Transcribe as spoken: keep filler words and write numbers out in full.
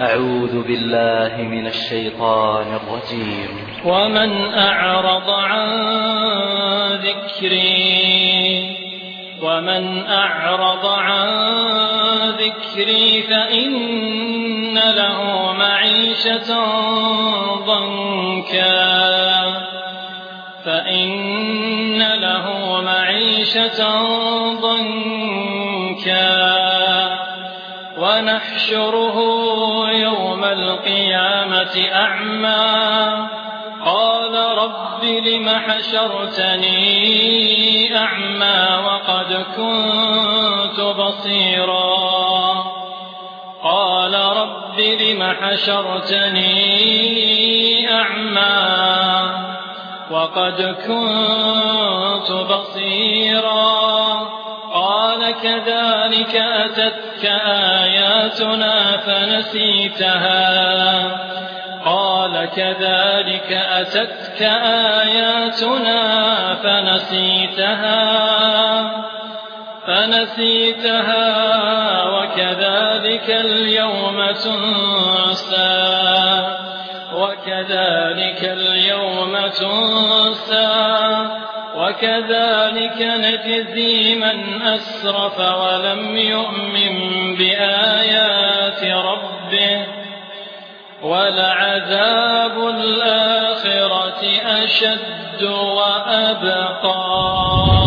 أعوذ بالله من الشيطان الرجيم. ومن أعرض عن ذكري ومن أعرض عن ذكري فإن له معيشة ضنكا فإن له معيشة ضنكا ونحشره يوم القيامة أعمى قال رب لم حشرتني أعمى وقد كنت بصيرا قال رب لم حشرتني أعمى وقد كنت بصيرا قال كذلك أتتك آياتنا فنسيتها قال كذلك أتتك آياتنا فنسيتها فنسيتها وكذلك اليوم تنسى وكذلك اليوم تنسى وكذلك نجزي من أسرف ولم يؤمن بآيات ربه ولعذاب الآخرة أشد وأبقى.